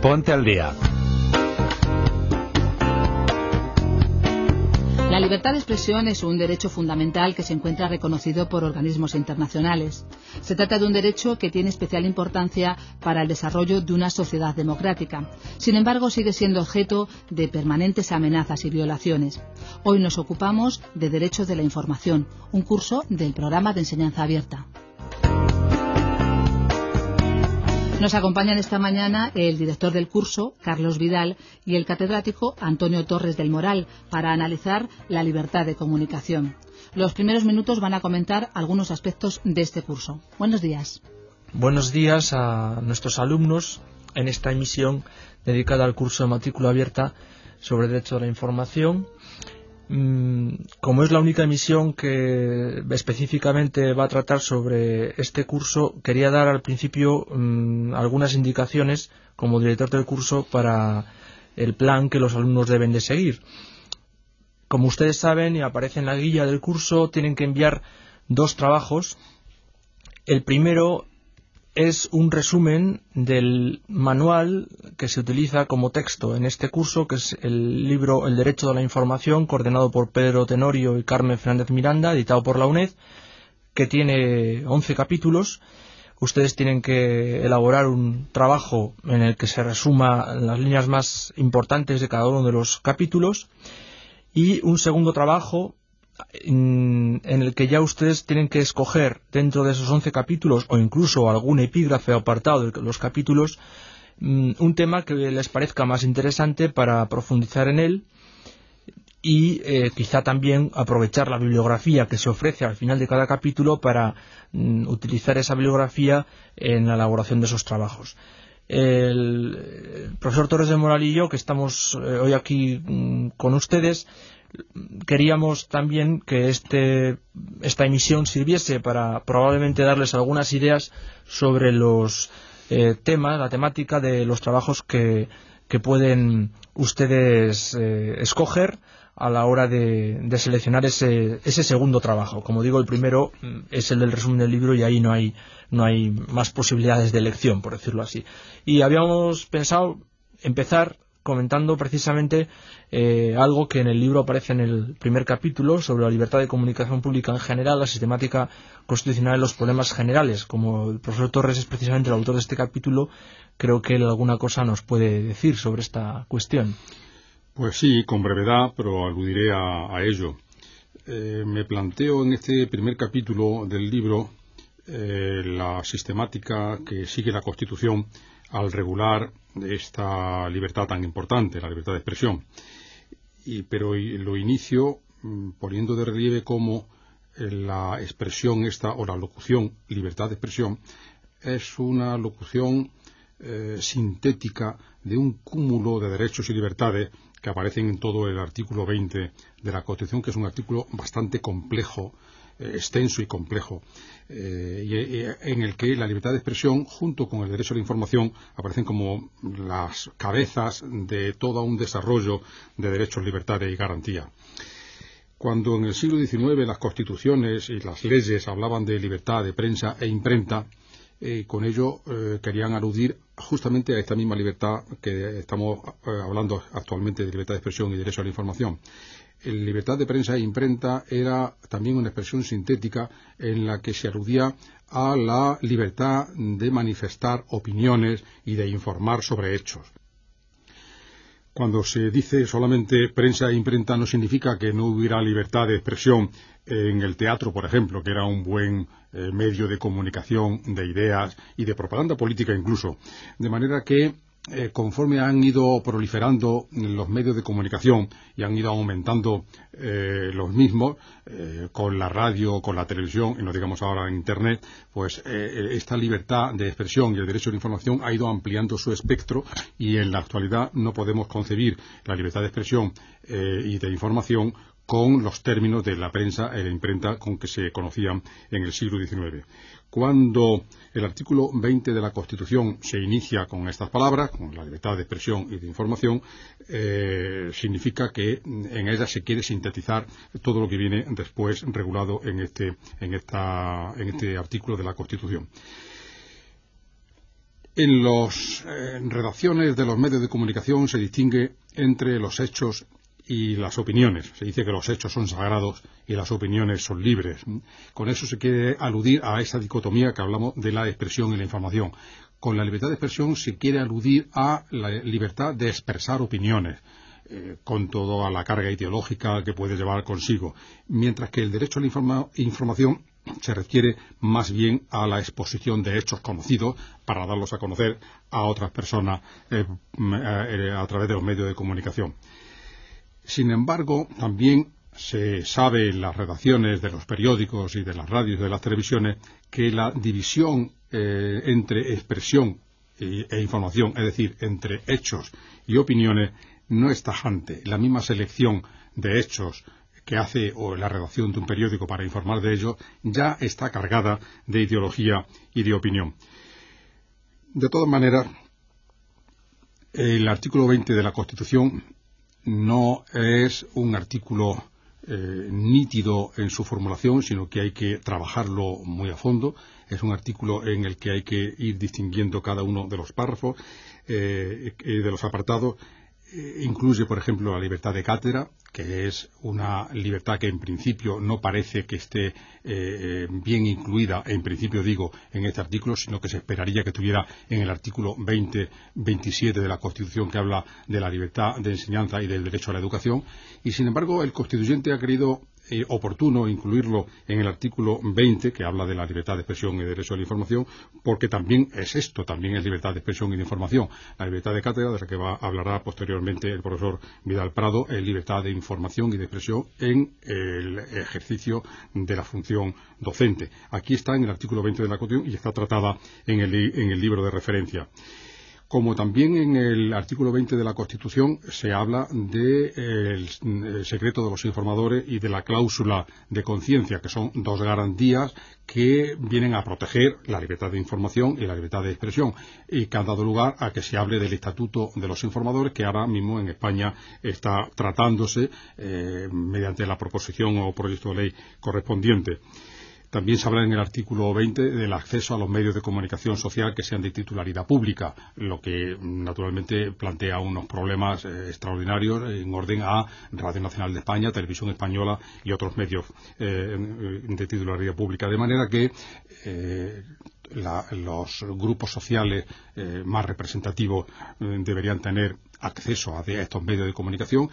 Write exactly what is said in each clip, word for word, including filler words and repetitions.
Ponte al día. La libertad de expresión es un derecho fundamental que se encuentra reconocido por organismos internacionales. Se trata de un derecho que tiene especial importancia para el desarrollo de una sociedad democrática. Sin embargo, sigue siendo objeto de permanentes amenazas y violaciones. Hoy nos ocupamos de Derechos de la Información, un curso del programa de enseñanza abierta. Nos acompañan esta mañana el director del curso, Carlos Vidal, y el catedrático Antonio Torres del Moral, para analizar la libertad de comunicación. Los primeros minutos van a comentar algunos aspectos de este curso. Buenos días. Buenos días a nuestros alumnos en esta emisión dedicada al curso de matrícula abierta sobre Derecho a la Información. Como es la única emisión que específicamente va a tratar sobre este curso, quería dar al principio mmm, algunas indicaciones como director del curso para el plan que los alumnos deben de seguir. Como ustedes saben y aparece en la guía del curso, tienen que enviar dos trabajos. El primero es un resumen del manual que se utiliza como texto en este curso, que es el libro El Derecho a la Información, coordinado por Pedro Tenorio y Carmen Fernández Miranda, editado por la UNED, que tiene once capítulos. Ustedes tienen que elaborar un trabajo en el que se resuma las líneas más importantes de cada uno de los capítulos, y un segundo trabajo en el que ya ustedes tienen que escoger dentro de esos once capítulos, o incluso algún epígrafe o apartado de los capítulos, un tema que les parezca más interesante para profundizar en él, y eh, quizá también aprovechar la bibliografía que se ofrece al final de cada capítulo para mm, utilizar esa bibliografía en la elaboración de esos trabajos. El, el profesor Torres del Moral y yo, que estamos eh, hoy aquí mm, con ustedes, queríamos también que este, esta emisión sirviese para probablemente darles algunas ideas sobre los eh, temas, la temática de los trabajos que, que pueden ustedes eh, escoger a la hora de, de seleccionar ese, ese segundo trabajo. Como digo, el primero es el del resumen del libro y ahí no hay, no hay más posibilidades de elección, por decirlo así. Y habíamos pensado empezar comentando precisamente eh, algo que en el libro aparece en el primer capítulo sobre la libertad de comunicación pública en general, la sistemática constitucional de los problemas generales. Como el profesor Torres es precisamente el autor de este capítulo, creo que él alguna cosa nos puede decir sobre esta cuestión. Pues sí, con brevedad, pero aludiré a, a ello. Eh, me planteo en este primer capítulo del libro eh, la sistemática que sigue la Constitución al regular esta libertad tan importante, la libertad de expresión. Y, pero lo inicio mmm, poniendo de relieve cómo eh, la expresión esta, o la locución libertad de expresión, es una locución eh, sintética de un cúmulo de derechos y libertades que aparecen en todo el artículo veinte de la Constitución, que es un artículo bastante complejo, extenso y complejo, eh, y, y, en el que la libertad de expresión junto con el derecho a la información aparecen como las cabezas de todo un desarrollo de derechos, libertades y garantía. Cuando en el siglo diecinueve las constituciones y las leyes hablaban de libertad de prensa e imprenta, eh, con ello eh, querían aludir justamente a esta misma libertad que estamos eh, hablando actualmente, de libertad de expresión y derecho a la información. La libertad de prensa e imprenta era también una expresión sintética en la que se aludía a la libertad de manifestar opiniones y de informar sobre hechos. Cuando se dice solamente prensa e imprenta, no significa que no hubiera libertad de expresión en el teatro, por ejemplo, que era un buen eh, medio de comunicación de ideas y de propaganda política incluso. De manera que Eh, conforme han ido proliferando los medios de comunicación y han ido aumentando eh, los mismos, eh, con la radio, con la televisión, y no digamos ahora en Internet, pues eh, esta libertad de expresión y el derecho a la información ha ido ampliando su espectro, y en la actualidad no podemos concebir la libertad de expresión eh, y de información con los términos de la prensa y la imprenta con que se conocían en el siglo diecinueve. Cuando el artículo veinte de la Constitución se inicia con estas palabras, con la libertad de expresión y de información, eh, significa que en ella se quiere sintetizar todo lo que viene después regulado en este, en esta, en este artículo de la Constitución. En las eh, redacciones de los medios de comunicación se distingue entre los hechos y las opiniones. Se dice que los hechos son sagrados y las opiniones son libres. Con eso se quiere aludir a esa dicotomía que hablamos de la expresión y la información. Con la libertad de expresión se quiere aludir a la libertad de expresar opiniones, eh, con toda la carga ideológica que puede llevar consigo, mientras que el derecho a la informa- información se refiere más bien a la exposición de hechos conocidos para darlos a conocer a otras personas eh, eh, a través de los medios de comunicación. Sin embargo, también se sabe en las redacciones de los periódicos y de las radios y de las televisiones que la división eh, entre expresión e, e información, es decir, entre hechos y opiniones, no es tajante. La misma selección de hechos que hace o la redacción de un periódico para informar de ello ya está cargada de ideología y de opinión. De todas maneras, el artículo veinte de la Constitución no es un artículo eh, nítido en su formulación, sino que hay que trabajarlo muy a fondo. Es un artículo en el que hay que ir distinguiendo cada uno de los párrafos, eh, de los apartados. Eh, incluye, por ejemplo, la libertad de cátedra, que es una libertad que en principio no parece que esté eh, bien incluida, en principio digo, en este artículo, sino que se esperaría que estuviera en el artículo veinte veintisiete de la Constitución, que habla de la libertad de enseñanza y del derecho a la educación. Y, sin embargo, el constituyente ha querido eh, oportuno incluirlo en el artículo veinte, que habla de la libertad de expresión y derecho a la información, porque también es esto, también es libertad de expresión y de información. La libertad de cátedra, de la que va, hablará posteriormente el profesor Vidal Prado, es libertad de información y de expresión en el ejercicio de la función docente. Aquí está en el artículo veinte de la Constitución y está tratada en el, en el libro de referencia. Como también en el artículo veinte de la Constitución se habla del de secreto de los informadores y de la cláusula de conciencia, que son dos garantías que vienen a proteger la libertad de información y la libertad de expresión, y que han dado lugar a que se hable del Estatuto de los Informadores, que ahora mismo en España está tratándose eh, mediante la proposición o proyecto de ley correspondiente. También se habla en el artículo veinte del acceso a los medios de comunicación social que sean de titularidad pública, lo que naturalmente plantea unos problemas eh, extraordinarios en orden a Radio Nacional de España, Televisión Española y otros medios eh, de titularidad pública. De manera que eh, la, los grupos sociales eh, más representativos eh, deberían tener acceso a, de, a estos medios de comunicación,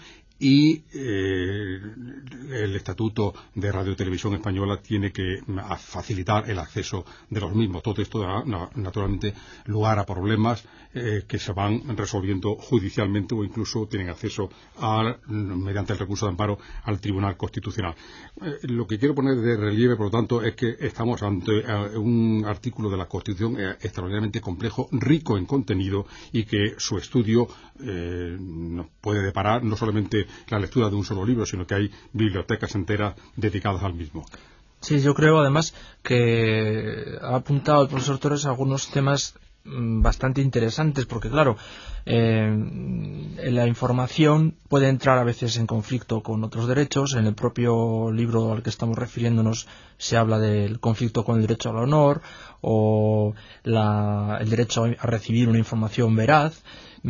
y eh, el Estatuto de Radio y Televisión Española tiene que facilitar el acceso de los mismos. Todo esto da naturalmente lugar a problemas eh, que se van resolviendo judicialmente o incluso tienen acceso a, mediante el recurso de amparo al Tribunal Constitucional. Eh, lo que quiero poner de relieve, por lo tanto, es que estamos ante eh, un artículo de la Constitución eh, extraordinariamente complejo, rico en contenido, y que su estudio eh, nos puede deparar no solamente la lectura de un solo libro, sino que hay bibliotecas enteras dedicadas al mismo. Sí, yo creo además que ha apuntado el profesor Torres algunos temas bastante interesantes, porque claro, eh, la información puede entrar a veces en conflicto con otros derechos. En el propio libro al que estamos refiriéndonos se habla del conflicto con el derecho al honor o la, el derecho a recibir una información veraz.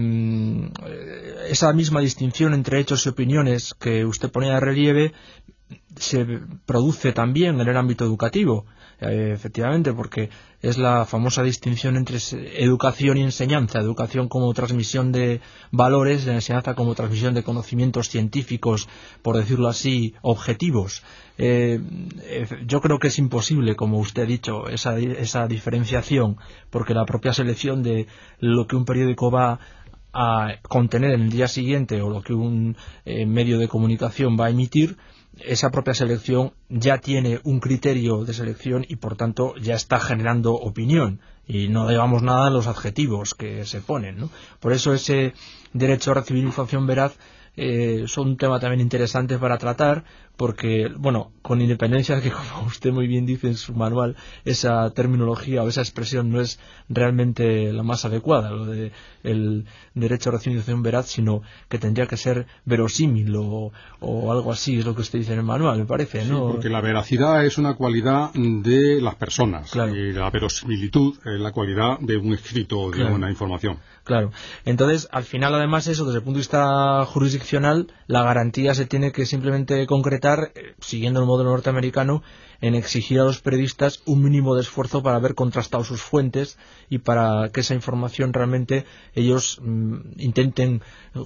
Esa misma distinción entre hechos y opiniones que usted ponía de relieve se produce también en el ámbito educativo, eh, efectivamente, porque es la famosa distinción entre educación y enseñanza, educación como transmisión de valores, la enseñanza como transmisión de conocimientos científicos, por decirlo así, objetivos. Eh, yo creo que es imposible, como usted ha dicho, esa, esa diferenciación, porque la propia selección de lo que un periódico va a contener en el día siguiente o lo que un eh, medio de comunicación va a emitir, esa propia selección ya tiene un criterio de selección y por tanto ya está generando opinión, y no llevamos nada en los adjetivos que se ponen, ¿no? Por eso ese derecho a recibir información veraz eh, son un tema también interesante para tratar, porque, bueno, con independencia de que, como usted muy bien dice en su manual, esa terminología o esa expresión no es realmente la más adecuada, lo de el derecho a recibir veraz, sino que tendría que ser verosímil o, o algo así, es lo que usted dice en el manual, me parece, ¿no? Sí, porque la veracidad es una cualidad de las personas, claro. Y la verosimilitud es la cualidad de un escrito o de claro. una información. Claro. Entonces, al final, además, eso, desde el punto de vista jurisdiccional, la garantía se tiene que simplemente concretar, eh, siguiendo el modelo norteamericano, en exigir a los periodistas un mínimo de esfuerzo para haber contrastado sus fuentes y para que esa información realmente ellos mm, intenten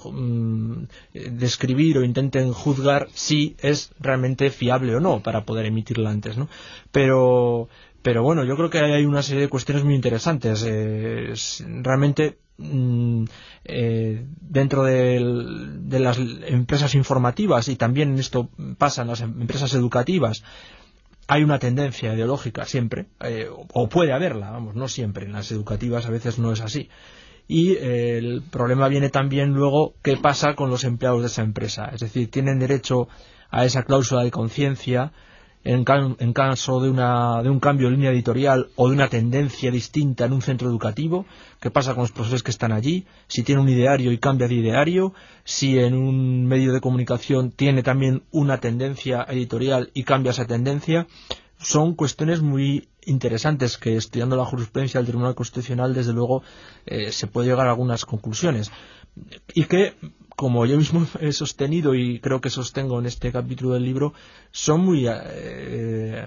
mm, describir o intenten juzgar si es realmente fiable o no para poder emitirla antes, ¿no? Pero... Pero bueno, yo creo que hay una serie de cuestiones muy interesantes. Eh, realmente, mmm, eh, dentro de, de las empresas informativas, y también esto pasa en las empresas educativas, hay una tendencia ideológica siempre, eh, o puede haberla, vamos, no siempre. En las educativas a veces no es así. Y eh, el problema viene también luego qué pasa con los empleados de esa empresa. Es decir, tienen derecho a esa cláusula de conciencia En, en caso de, una, de un cambio de línea editorial o de una tendencia distinta en un centro educativo. ¿Qué pasa con los profesores que están allí? Si tiene un ideario y cambia de ideario, si en un medio de comunicación tiene también una tendencia editorial y cambia esa tendencia. Son cuestiones muy interesantes que, estudiando la jurisprudencia del Tribunal Constitucional, desde luego eh, se puede llegar a algunas conclusiones, y que, como yo mismo he sostenido y creo que sostengo en este capítulo del libro, son muy eh,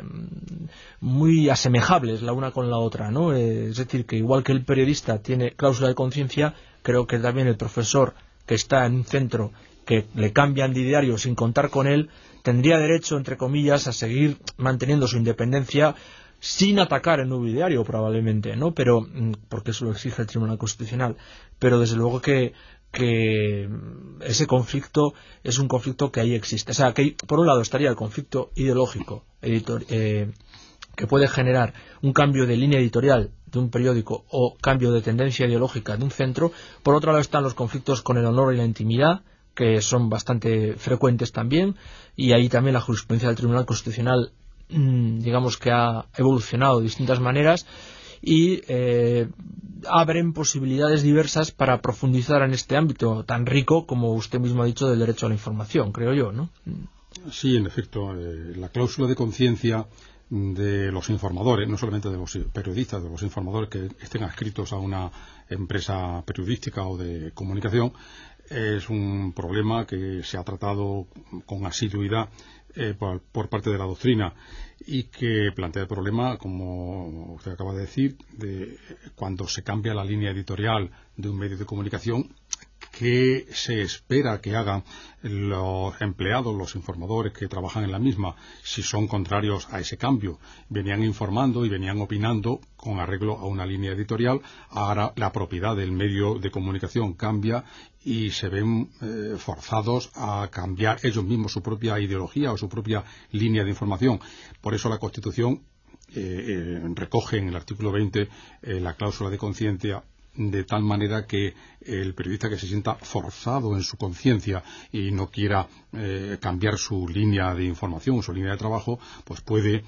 muy asemejables la una con la otra, ¿no? Eh, es decir, que igual que el periodista tiene cláusula de conciencia, creo que también el profesor que está en un centro que le cambian de ideario sin contar con él, tendría derecho, entre comillas, a seguir manteniendo su independencia sin atacar el nuevo ideario, probablemente, ¿no? Pero, porque eso lo exige el Tribunal Constitucional. Pero desde luego que que ese conflicto es un conflicto que ahí existe. O sea, que por un lado estaría el conflicto ideológico editor, eh, que puede generar un cambio de línea editorial de un periódico o cambio de tendencia ideológica de un centro. Por otro lado están los conflictos con el honor y la intimidad, que son bastante frecuentes también, y ahí también la jurisprudencia del Tribunal Constitucional, mmm, digamos que ha evolucionado de distintas maneras, y eh, abren posibilidades diversas para profundizar en este ámbito tan rico, como usted mismo ha dicho, del derecho a la información, creo yo, ¿no? Sí, en efecto, eh, la cláusula de conciencia de los informadores, no solamente de los periodistas, de los informadores que estén adscritos a una empresa periodística o de comunicación, es un problema que se ha tratado con asiduidad eh, por, por parte de la doctrina, y que plantea el problema, como usted acaba de decir, de cuando se cambia la línea editorial de un medio de comunicación, ¿qué se espera que hagan los empleados, los informadores que trabajan en la misma, si son contrarios a ese cambio? Venían informando y venían opinando con arreglo a una línea editorial. Ahora la propiedad del medio de comunicación cambia y se ven eh, forzados a cambiar ellos mismos su propia ideología o su propia línea de información. Por eso la Constitución eh, eh, recoge en el artículo veinte eh, la cláusula de conciencia, de tal manera que el periodista que se sienta forzado en su conciencia y no quiera eh, cambiar su línea de información, su línea de trabajo, pues puede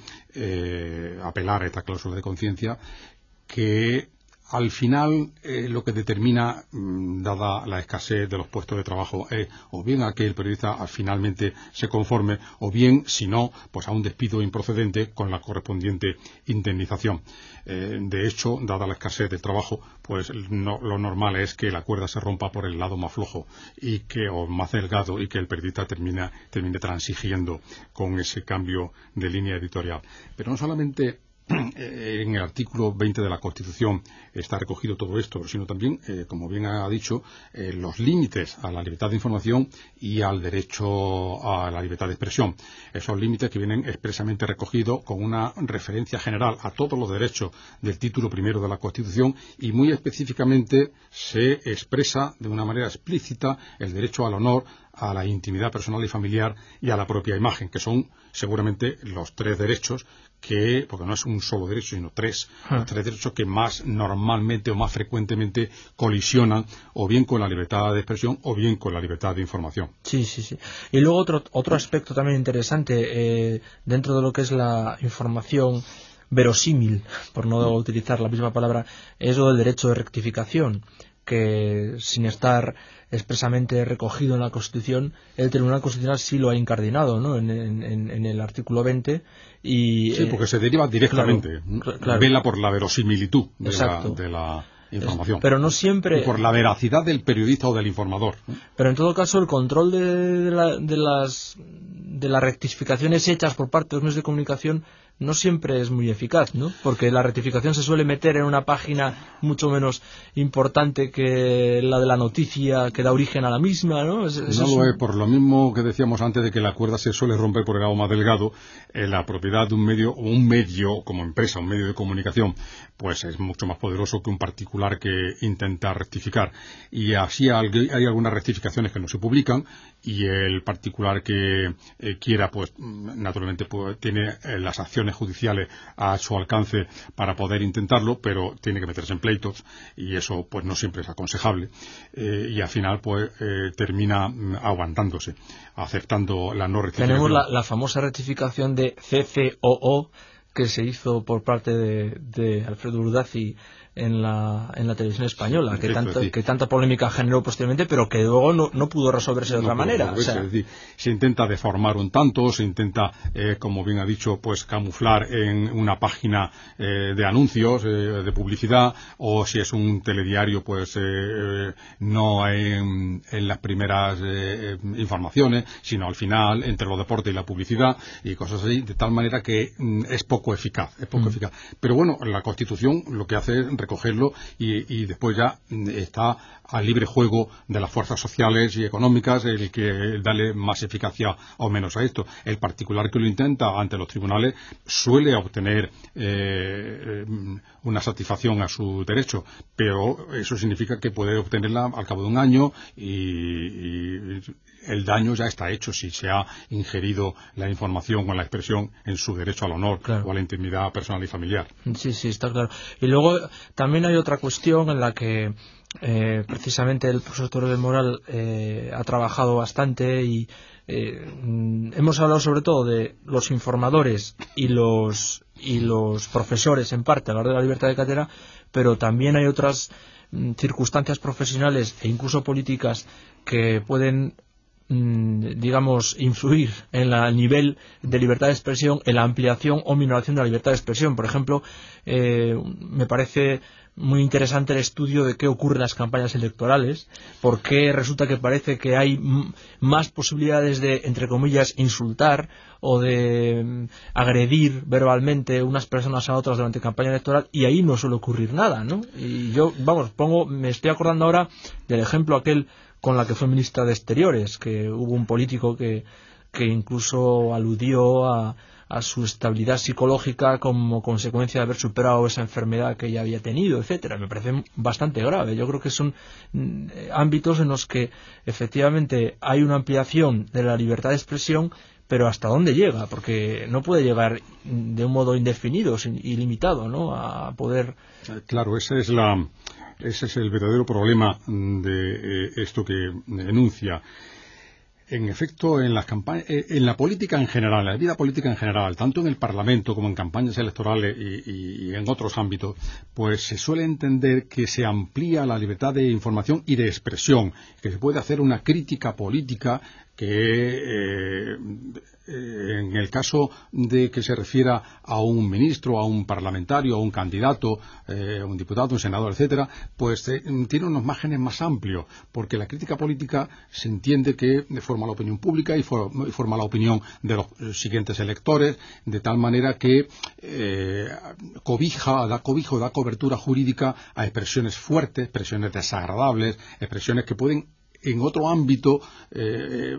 eh, apelar a esta cláusula de conciencia, que al final eh, lo que determina, mmm, dada la escasez de los puestos de trabajo, es o bien a que el periodista finalmente se conforme, o bien, si no, pues a un despido improcedente con la correspondiente indemnización. Eh, de hecho, dada la escasez del trabajo, pues no, lo normal es que la cuerda se rompa por el lado más flojo y que o más delgado, y que el periodista termine, termine transigiendo con ese cambio de línea editorial. Pero no solamente en el artículo veinte de la Constitución está recogido todo esto, sino también, eh, como bien ha dicho, eh, los límites a la libertad de información y al derecho a la libertad de expresión. Esos límites que vienen expresamente recogidos con una referencia general a todos los derechos del título primero de la Constitución, y muy específicamente se expresa de una manera explícita el derecho al honor, a la intimidad personal y familiar y a la propia imagen, que son seguramente los tres derechos que, porque no es un solo derecho, sino tres, Ah. los tres derechos que más normalmente o más frecuentemente colisionan o bien con la libertad de expresión o bien con la libertad de información. Sí, sí, sí. Y luego otro, otro aspecto también interesante eh, dentro de lo que es la información verosímil, por no utilizar la misma palabra, es lo del derecho de rectificación, que sin estar expresamente recogido en la Constitución, el Tribunal Constitucional sí lo ha incardinado, ¿no? en, en, en el artículo veinte. Y, Sí, porque se deriva directamente, claro, claro. vela por la verosimilitud de la, Exacto. de la información. Pero no siempre. Y por la veracidad del periodista o del informador. Pero en todo caso, el control de, de, la, de las de las rectificaciones hechas por parte de los medios de comunicación no siempre es muy eficaz, ¿no? Porque la rectificación se suele meter en una página mucho menos importante que la de la noticia que da origen a la misma, ¿no? Es, es no es lo un... es, por lo mismo que decíamos antes de que la cuerda se suele romper por el lado más delgado, eh, la propiedad de un medio, o un medio como empresa, un medio de comunicación, pues es mucho más poderoso que un particular que intenta rectificar. Y así hay, hay algunas rectificaciones que no se publican, y el particular que eh, quiera, pues naturalmente pues, tiene eh, las acciones judiciales a su alcance para poder intentarlo, pero tiene que meterse en pleitos, y eso pues no siempre es aconsejable, eh, y al final pues eh, termina mm, aguantándose, aceptando la no rectificación. Tenemos la, la famosa rectificación de C C O O que se hizo por parte de, de Alfredo Urdazi en la, en la televisión española, Sí, que, sí, tanto, sí. que tanta polémica generó posteriormente, pero que luego no, no pudo resolverse de No otra puede manera. resolverse, O sea, es decir, se intenta deformar un tanto, se intenta, eh, como bien ha dicho, pues camuflar en una página eh, de anuncios, eh, de publicidad, o si es un telediario, pues eh, no en, en las primeras eh, informaciones, sino al final, entre los deportes y la publicidad, y cosas así, de tal manera que mm, es poco eficaz, es poco Mm. eficaz. Pero bueno, la Constitución lo que hace es recogerlo y, y después ya mm, está al libre juego de las fuerzas sociales y económicas el que darle más eficacia o menos a esto. El particular que lo intenta ante los tribunales suele obtener eh, una satisfacción a su derecho, pero eso significa que puede obtenerla al cabo de un año y, y el daño ya está hecho si se ha ingerido la información o la expresión en su derecho al honor, claro, o a la intimidad personal y familiar. Sí, sí, está claro. Y luego también hay otra cuestión en la que eh, precisamente el profesor Torres del Moral eh, ha trabajado bastante y eh, mm, hemos hablado sobre todo de los informadores y los y los profesores en parte a la hora de la libertad de cátedra, pero también hay otras mm, circunstancias profesionales e incluso políticas que pueden digamos, influir en el nivel de libertad de expresión, en la ampliación o minoración de la libertad de expresión. Por ejemplo, eh, me parece muy interesante el estudio de qué ocurre en las campañas electorales, porque resulta que parece que hay m- más posibilidades de, entre comillas, insultar o de mm, agredir verbalmente unas personas a otras durante campaña electoral, y ahí no suele ocurrir nada, ¿no? Y yo, vamos, pongo, me estoy acordando ahora del ejemplo aquel con la que fue ministra de Exteriores, que hubo un político que, que incluso aludió a, a su estabilidad psicológica como consecuencia de haber superado esa enfermedad que ella había tenido, etcétera. Me parece bastante grave. Yo creo que son mm, ámbitos en los que efectivamente hay una ampliación de la libertad de expresión, pero ¿hasta dónde llega? Porque no puede llegar de un modo indefinido, sin- ilimitado, ¿no? A poder... Claro, esa es la... Ese es el verdadero problema de eh, esto que enuncia. En efecto, en las campañas, eh, en la política en general, en la vida política en general, tanto en el Parlamento como en campañas electorales y, y, y en otros ámbitos, pues se suele entender que se amplía la libertad de información y de expresión, que se puede hacer una crítica política que eh, eh, en el caso de que se refiera a un ministro, a un parlamentario, a un candidato, eh, a un diputado, un senador, etcétera, pues eh, tiene unos márgenes más amplios, porque la crítica política se entiende que forma la opinión pública y, for, y forma la opinión de los siguientes electores, de tal manera que eh, cobija, da cobijo, da cobertura jurídica a expresiones fuertes, expresiones desagradables, expresiones que pueden en otro ámbito eh,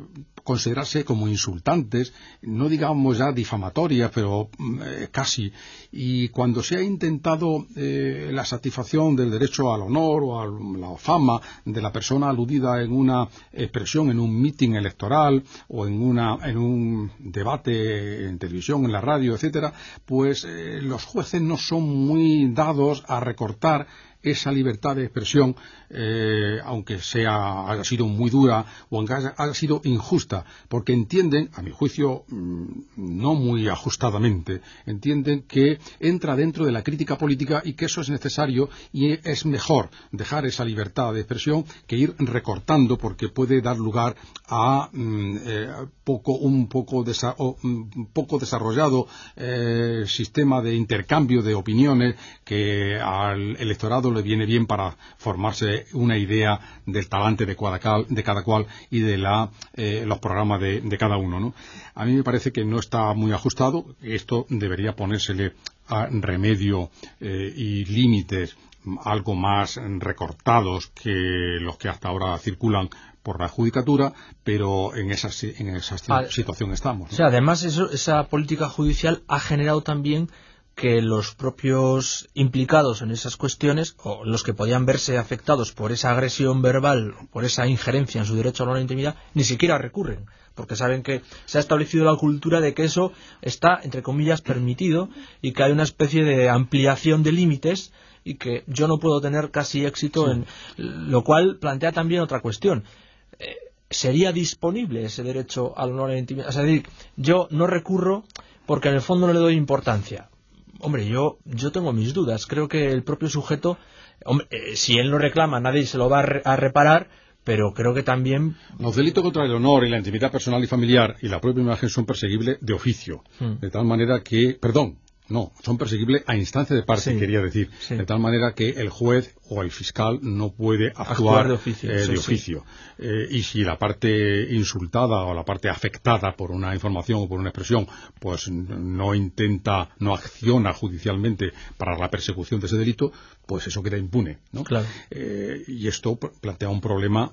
considerarse como insultantes, no digamos ya difamatorias, pero eh, casi. Y cuando se ha intentado eh, la satisfacción del derecho al honor o a la fama de la persona aludida en una expresión, en un mitin electoral o en, una, en un debate en televisión, en la radio, etcétera, pues eh, los jueces no son muy dados a recortar esa libertad de expresión, eh, aunque sea haya sido muy dura o aunque haya, haya sido injusta, porque entienden, a mi juicio, mmm, no muy ajustadamente, entienden que entra dentro de la crítica política y que eso es necesario y es mejor dejar esa libertad de expresión que ir recortando, porque puede dar lugar a mmm, eh, poco, un poco, desa, o, un poco desarrollado eh, sistema de intercambio de opiniones que al electorado le viene bien para formarse una idea del talante de cada cual, de cada cual y de la, eh, los programas de, de cada uno, ¿no? A mí me parece que no está muy ajustado. Esto debería ponérsele a remedio eh, y límites algo más recortados que los que hasta ahora circulan por la judicatura, pero en esa, en esa situación estamos, ¿no? O sea, además eso, esa política judicial ha generado también que los propios implicados en esas cuestiones, o los que podían verse afectados por esa agresión verbal, por esa injerencia en su derecho a la intimidad, ni siquiera recurren, porque saben que se ha establecido la cultura de que eso está, entre comillas, permitido, y que hay una especie de ampliación de límites, y que yo no puedo tener casi éxito, sí. en lo cual plantea también otra cuestión. Eh, ¿Sería disponible ese derecho al honor a la intimidad? Es decir, yo no recurro porque en el fondo no le doy importancia. Hombre, yo yo tengo mis dudas. Creo que el propio sujeto, hombre, eh, si él no reclama, nadie se lo va a, re, a reparar, pero creo que también... Los delitos contra el honor y la intimidad personal y familiar y la propia imagen son perseguibles de oficio. Hmm. De tal manera que... Perdón, no, son perseguibles a instancia de parte, sí, quería decir. Sí. De tal manera que el juez o el fiscal no puede actuar, actuar de oficio. Eh, sí, de oficio. Sí. Eh, y si la parte insultada o la parte afectada por una información o por una expresión, pues no intenta, no acciona judicialmente para la persecución de ese delito, pues eso queda impune, ¿no? Claro. Eh, y esto plantea un problema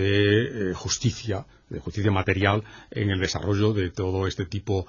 de eh, justicia, de justicia material en el desarrollo de todo este tipo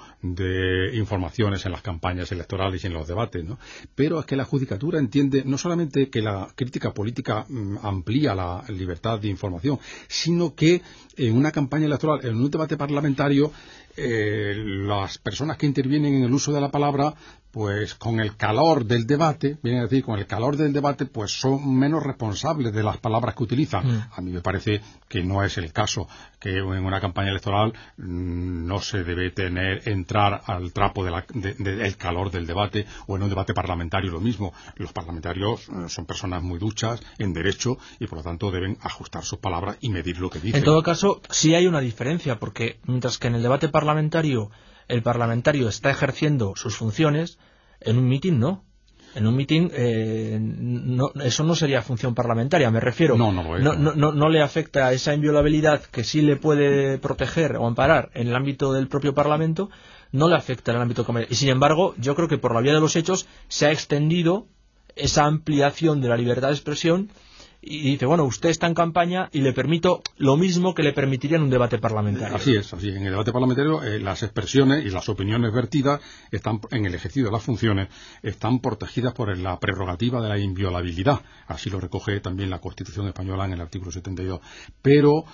de informaciones en las campañas electorales y en los debates, ¿no? Pero es que la judicatura entiende no solamente que la crítica política mm, amplía la libertad de información, sino que en una campaña electoral, en un debate parlamentario, eh, las personas que intervienen en el uso de la palabra, pues con el calor del debate, viene a decir, con el calor del debate, pues son menos responsables de las palabras que utilizan. Mm. A mí me parece que no es el caso, que en una campaña electoral mmm, no se debe tener, entrar al trapo del de, de, de calor del debate, o en un debate parlamentario lo mismo. Los parlamentarios eh, son personas muy duchas en derecho y por lo tanto deben ajustar sus palabras y medir lo que dicen. En todo caso, sí hay una diferencia, porque mientras que en el debate parlamentario el parlamentario está ejerciendo sus funciones, en un mitin no. En un mitin eh, no, eso no sería función parlamentaria, me refiero. No, no, no, no, no, no le afecta esa inviolabilidad que sí le puede proteger o amparar en el ámbito del propio Parlamento, no le afecta en el ámbito comercial. Y sin embargo, yo creo que por la vía de los hechos se ha extendido esa ampliación de la libertad de expresión. Y dice, bueno, usted está en campaña y le permito lo mismo que le permitiría en un debate parlamentario. Así es, así es. En el debate parlamentario eh, las expresiones y las opiniones vertidas están en el ejercicio de las funciones están protegidas por la prerrogativa de la inviolabilidad. Así lo recoge también la Constitución española en el artículo setenta y dos. Pero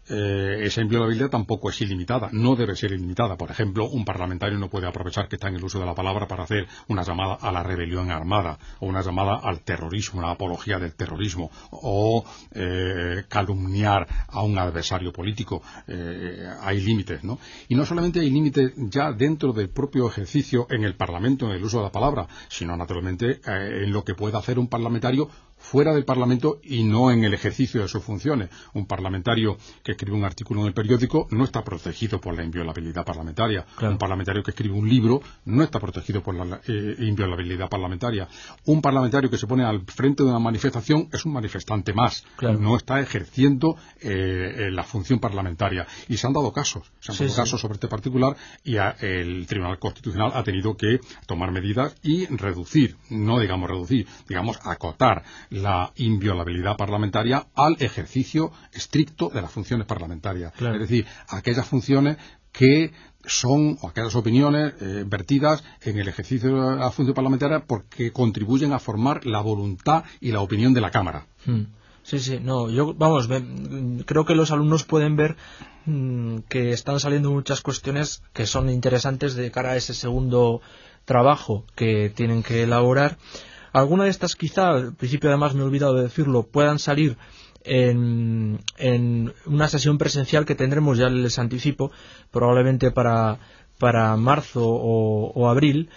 Eh, esa inviolabilidad tampoco es ilimitada, no debe ser ilimitada. Por ejemplo, un parlamentario no puede aprovechar que está en el uso de la palabra para hacer una llamada a la rebelión armada, o una llamada al terrorismo, una apología del terrorismo, o eh, calumniar a un adversario político. Eh, hay límites, ¿no? Y no solamente hay límites ya dentro del propio ejercicio en el Parlamento, en el uso de la palabra, sino naturalmente eh, en lo que puede hacer un parlamentario fuera del Parlamento y no en el ejercicio de sus funciones. Un parlamentario que escribe un artículo en el periódico no está protegido por la inviolabilidad parlamentaria. Claro. Un parlamentario que escribe un libro no está protegido por la eh, inviolabilidad parlamentaria. Un parlamentario que se pone al frente de una manifestación es un manifestante más. Claro. No está ejerciendo eh, la función parlamentaria. Y se han dado casos. Se han sí, dado sí. casos sobre este particular y a, el Tribunal Constitucional ha tenido que tomar medidas y reducir, no digamos reducir, digamos acotar la inviolabilidad parlamentaria al ejercicio estricto de las funciones parlamentarias. Claro. Es decir, aquellas funciones que son, o aquellas opiniones eh, vertidas en el ejercicio de la función parlamentaria porque contribuyen a formar la voluntad y la opinión de la Cámara. Hmm. Sí, sí, no, yo, vamos, me, creo que los alumnos pueden ver mmm, que están saliendo muchas cuestiones que son interesantes de cara a ese segundo trabajo que tienen que elaborar. Algunas de estas quizá, al principio además me he olvidado de decirlo, puedan salir en, en una sesión presencial que tendremos, ya les anticipo, probablemente para, para marzo o, o abril,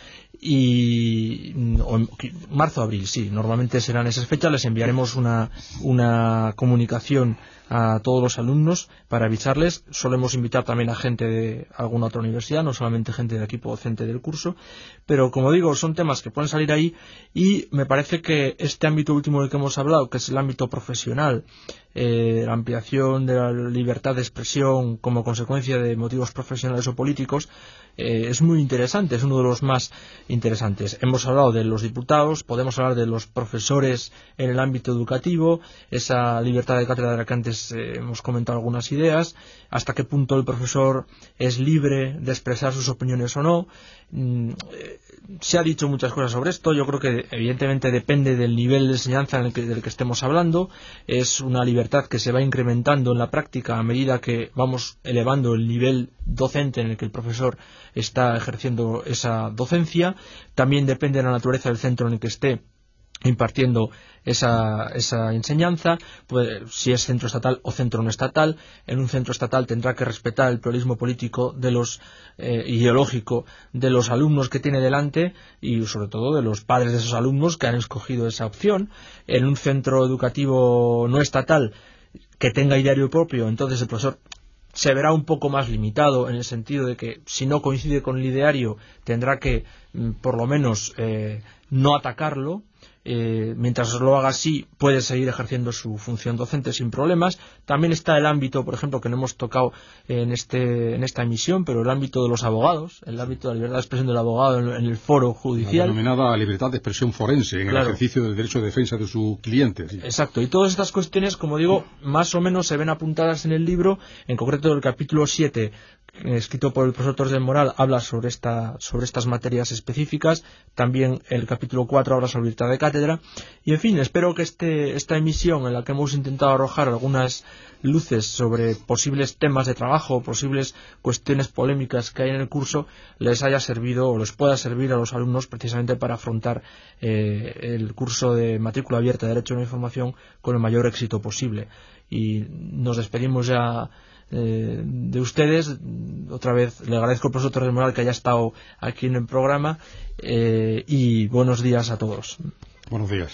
y o, marzo abril, sí, normalmente serán esas fechas. Les enviaremos una, una comunicación a todos los alumnos para avisarles. Solemos invitar también a gente de alguna otra universidad, no solamente gente del equipo docente del curso, pero como digo, son temas que pueden salir ahí, y me parece que este ámbito último del que hemos hablado, que es el ámbito profesional, eh, la ampliación de la libertad de expresión como consecuencia de motivos profesionales o políticos, eh, es muy interesante, es uno de los más interesantes. Hemos hablado de los diputados, podemos hablar de los profesores en el ámbito educativo, esa libertad de cátedra de la que antes eh, hemos comentado algunas ideas, hasta qué punto el profesor es libre de expresar sus opiniones o no. Mm, eh, se ha dicho muchas cosas sobre esto. Yo creo que evidentemente depende del nivel de enseñanza en el que, del que estemos hablando. Es una libertad que se va incrementando en la práctica a medida que vamos elevando el nivel docente en el que el profesor está ejerciendo esa docencia. También depende de la naturaleza del centro en el que esté impartiendo esa, esa enseñanza, pues, si es centro estatal o centro no estatal. En un centro estatal tendrá que respetar el pluralismo político de los eh, ideológico de los alumnos que tiene delante, y sobre todo de los padres de esos alumnos que han escogido esa opción. En un centro educativo no estatal que tenga ideario propio, entonces el profesor se verá un poco más limitado, en el sentido de que si no coincide con el ideario tendrá que por lo menos eh, no atacarlo. Eh, mientras lo haga así, puede seguir ejerciendo su función docente sin problemas. También está el ámbito, por ejemplo, que no hemos tocado en este en esta emisión, pero el ámbito de los abogados, el ámbito de la libertad de expresión del abogado en, en el foro judicial, la denominada libertad de expresión forense en claro. el ejercicio del derecho de defensa de su cliente. Sí. Exacto, y todas estas cuestiones, como digo, más o menos se ven apuntadas en el libro. En concreto, el capítulo siete, escrito por el profesor Torres del Moral, habla sobre esta sobre estas materias específicas. También el capítulo cuatro habla sobre libertad de cátedra. Y en fin, espero que este esta emisión, en la que hemos intentado arrojar algunas luces sobre posibles temas de trabajo, posibles cuestiones polémicas que hay en el curso, les haya servido o les pueda servir a los alumnos precisamente para afrontar eh, el curso de matrícula abierta de Derecho a la Información con el mayor éxito posible. Y nos despedimos ya Eh, de ustedes. Otra vez le agradezco al profesor Torres Moral que haya estado aquí en el programa, eh, y buenos días a todos. Buenos días.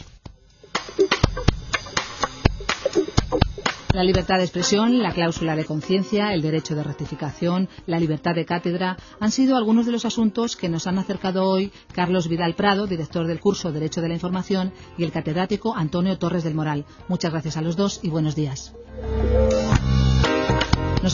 La libertad de expresión, la cláusula de conciencia, el derecho de rectificación, la libertad de cátedra han sido algunos de los asuntos que nos han acercado hoy Carlos Vidal Prado, director del curso Derecho de la Información, y el catedrático Antonio Torres del Moral. Muchas gracias a los dos y buenos días.